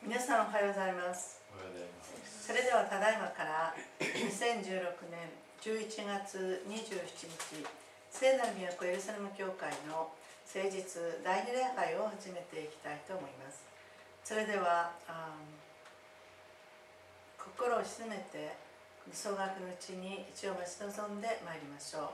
皆さんおはようございます。それではただいまから2016年11月27日、聖なる都エルサレム教会の聖日第二礼拝を始めていきたいと思います。それでは心を静めて総額のうちに一応待ち望んでまいりましょう。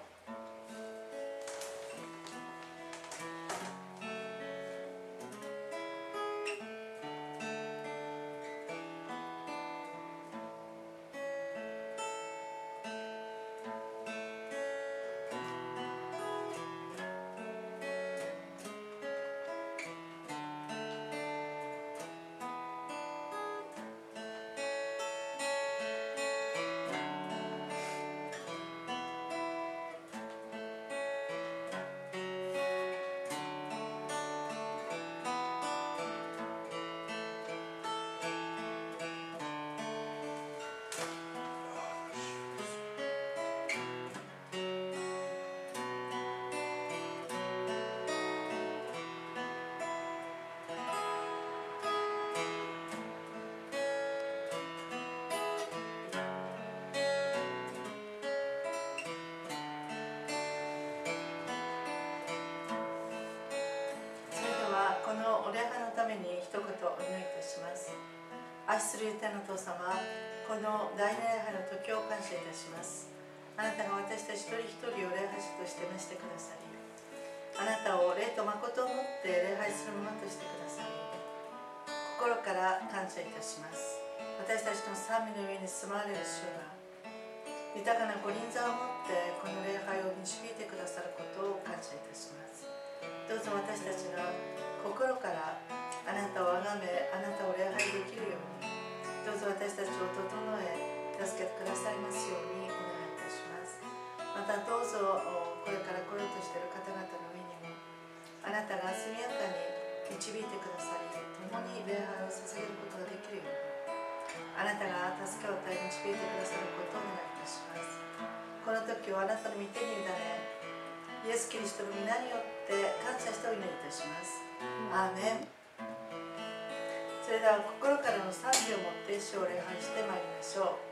このお礼拝のために一言お祈りいたします。愛する天のお父様、この大礼拝の時を感謝いたします。あなたが私たち一人一人を礼拝者として召してくださり、あなたを霊と誠をもって礼拝するものとしてくださり、心から感謝いたします。私たちの賛美の上に住まわれる主が豊かなご臨座をもってこの礼拝を導いてくださることを感謝いたします。どうぞ私たちが心からあなたを崇め、あなたを礼拝できるように、どうぞ私たちを整え、助けてくださいますようにお願いいたします。またどうぞこれから来ようとしている方々の上にも、あなたが速やかに導いてくださり、共に礼拝を捧げることができるように、あなたが助けを与え導いてくださることをお願いいたします。この時をあなたの御手に委ね、イエス・キリストの皆によって感謝してお祈りいたします。アーメン。それでは心からの賛美をもって主を礼拝してまいりましょう。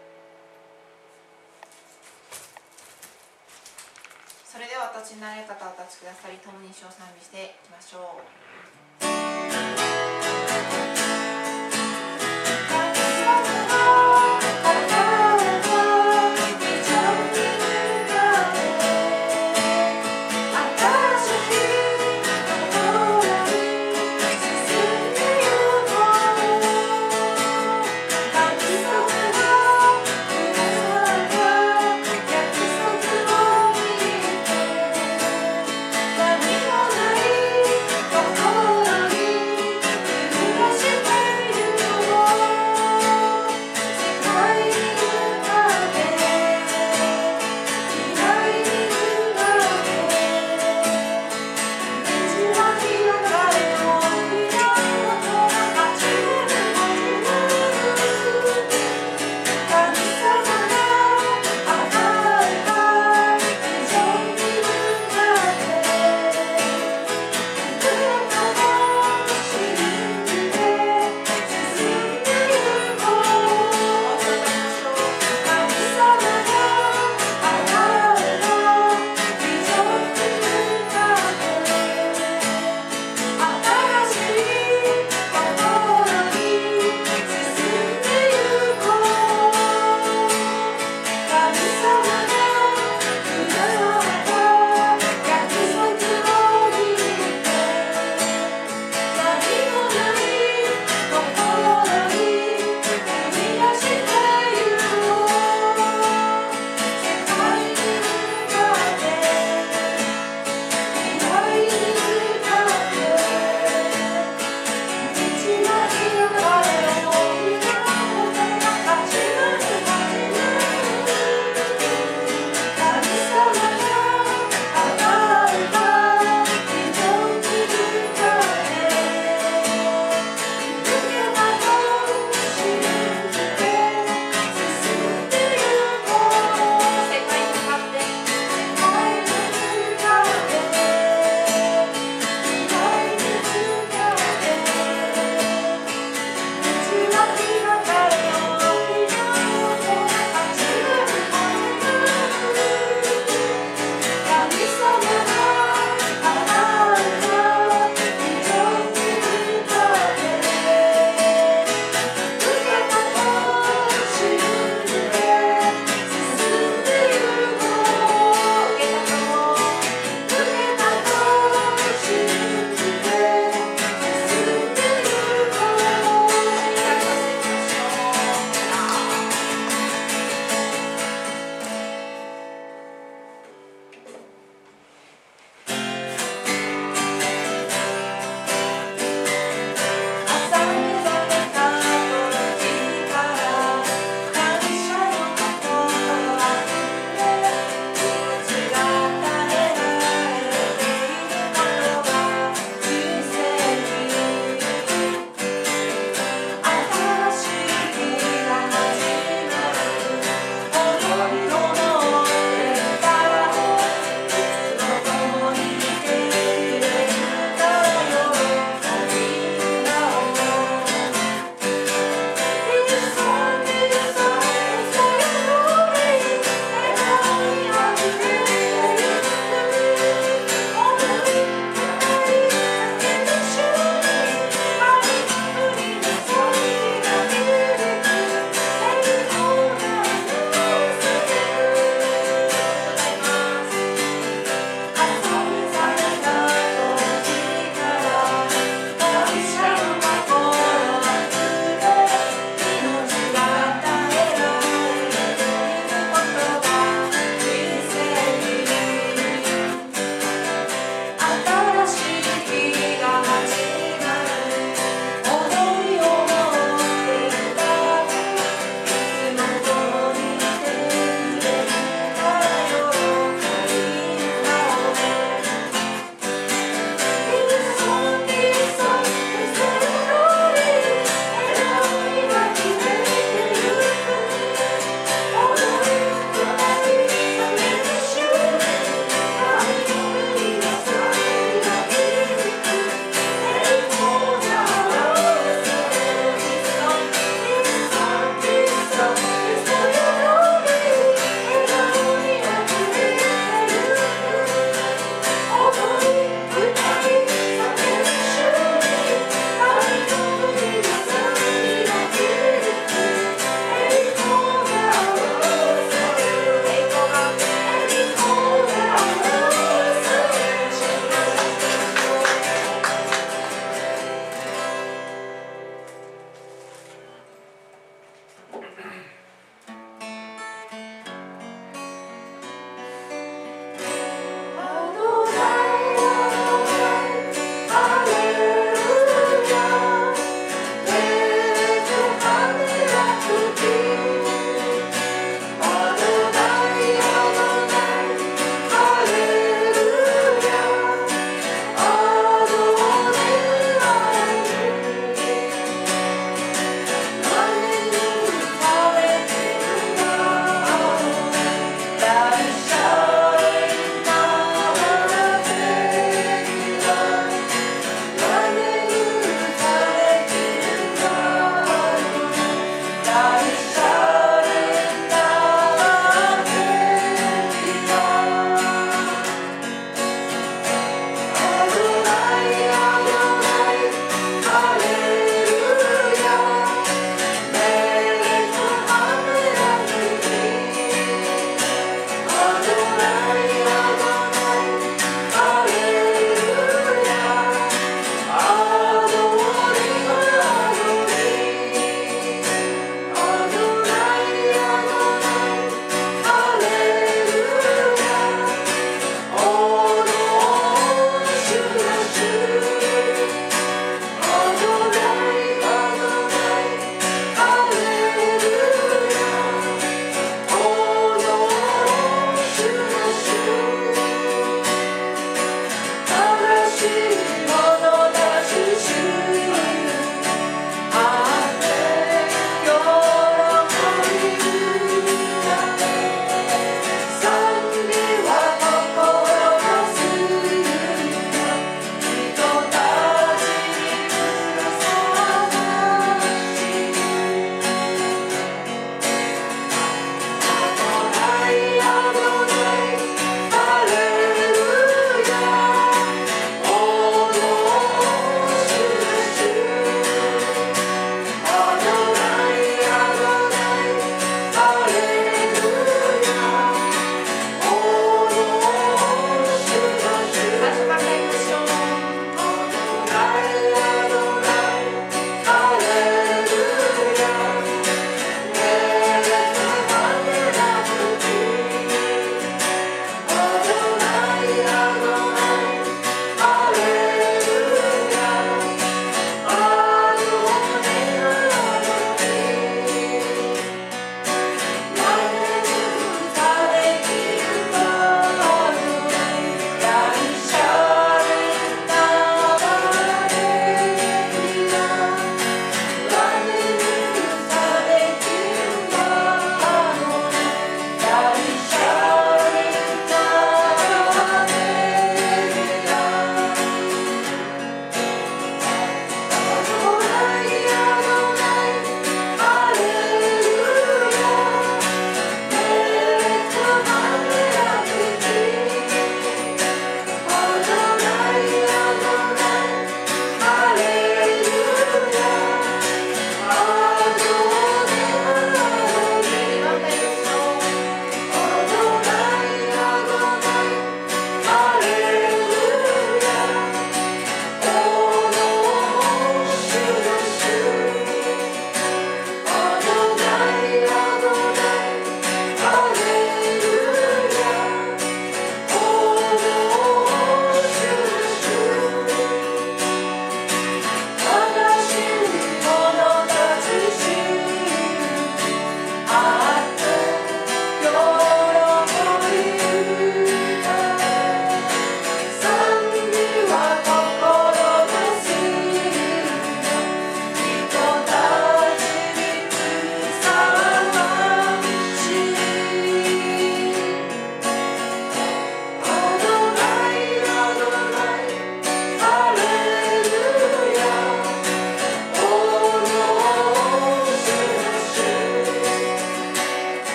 それではお立ちになれる方はお立ちくださり、共に主を賛美していきましょう。 Oh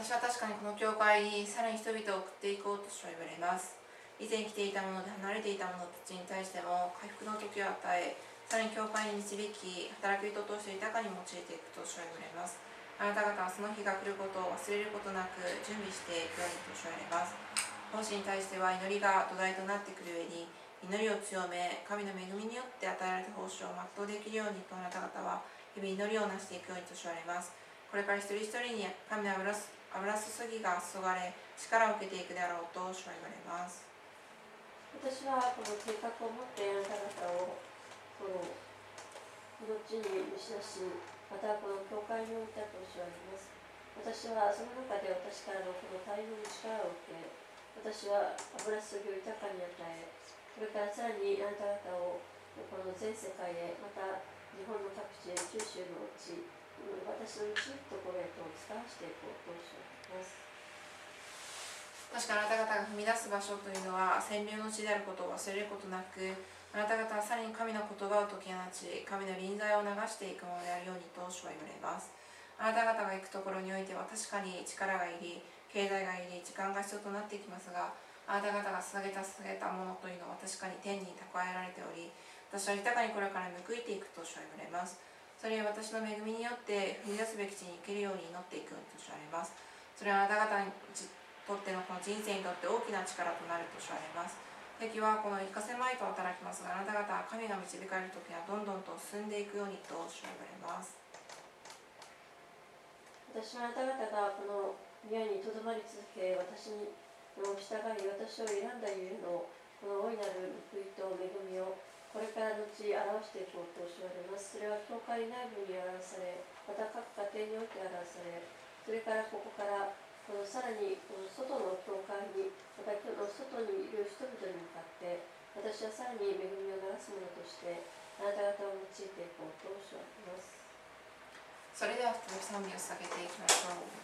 私は確かにこの教会にさらに人々を送っていこうと主は言われます。以前来ていた者で離れていた者たちに対しても回復の時を与え、さらに教会に導き、働き人として豊かに用いていくと主は言われます。あなた方はその日が来ることを忘れることなく準備していくようにと主は言われます。奉仕に対しては祈りが土台となってくる上に、祈りを強め、神の恵みによって与えられた奉仕を全うできるようにとあなた方は日々祈りをなしていくようにと主は言われます。これから一人一人に神の油注ぎが注がれ、力を受けていくであろうと主は言われます。 私はこの計画を持ってあなた方をこの地に召し出し、またこの教会に置いたと主は言います。私はその中で私からのこの対応に力を受け、私は油注ぎを豊かに与え、これからさらにあなた方をこの全世界へ、また日本の各地へ、九州の地、私の導くところへと伝わしていこうと主は言います。 確かあなた方が踏み出す場所というのは洗礼の地であることを忘れることなく、あなた方はさらに神の言葉を解き放ち、神の臨在を流していくものであるようにと主は言われます。あなた方が行くところにおいては確かに力がいり、経済がいり、時間が必要となっていきますが、あなた方が捧げたものというのは確かに天に蓄えられており、私は豊かにこれから報いていくと主は言われます。それは私の恵みによって踏み出すべき地に行けるように祈っていくと主は言われます。それはあなた方にとってのこの人生にとって大きな力となると主は言われます。敵はこの生かせまいと働きますが、あなた方は神が導かれるときにはどんどんと進んでいくようにと主は言われます。 私はあなた方がこの宮にとどまり続け、私に従い、私を選んだゆえのこの大いなる報いと恵みをこれからのち表していこうと主は言われます。それは教会内部に表され、また各家庭において表され、それからここからこのさらにこの外の教会に、またこの外にいる人々に向かって、私はさらに恵みを流すものとしてあなた方を用いていこうと主は言います。 それでは再び賛美を捧げていきましょう。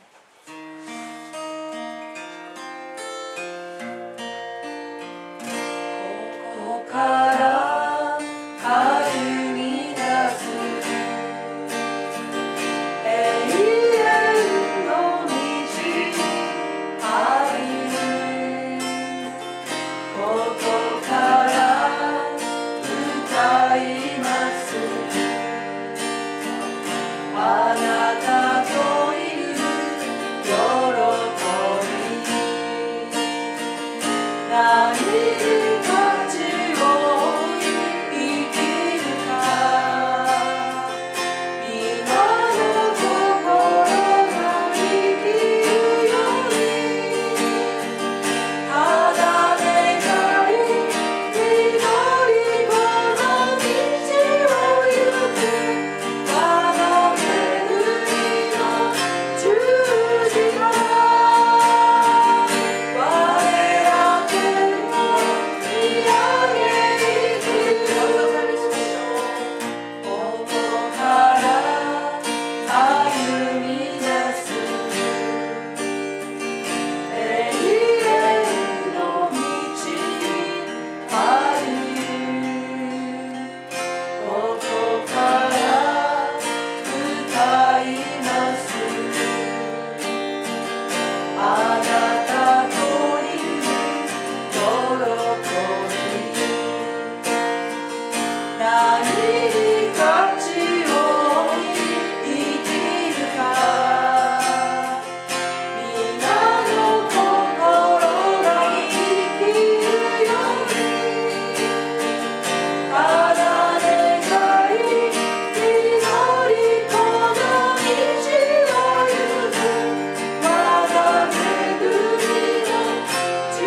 ここから歩み出す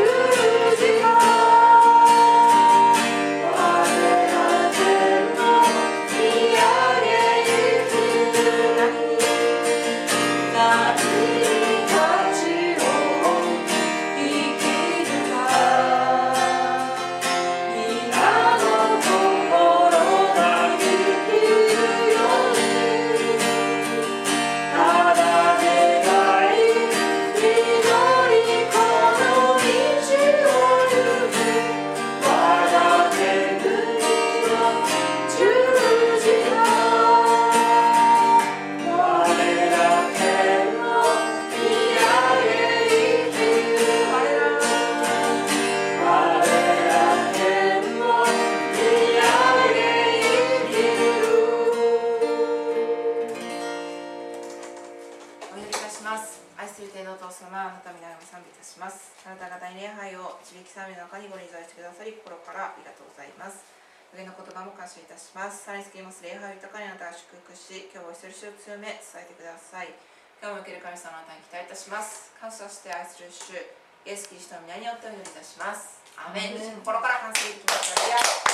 「 なたの皆を賛美いたします。あなたが大礼拝を地域賛美の中にご臨在してくださり、心からありがとうございます。上の言葉も感謝いたします。さらにつきます礼拝を豊かにあなたが祝福し、今日も一人一人を強め伝えてください。今日も受ける神様のあなたに期待いたします。感謝して愛する主イエス・キリストの皆によってお祈りいたします。アーメン。心から感謝いたします。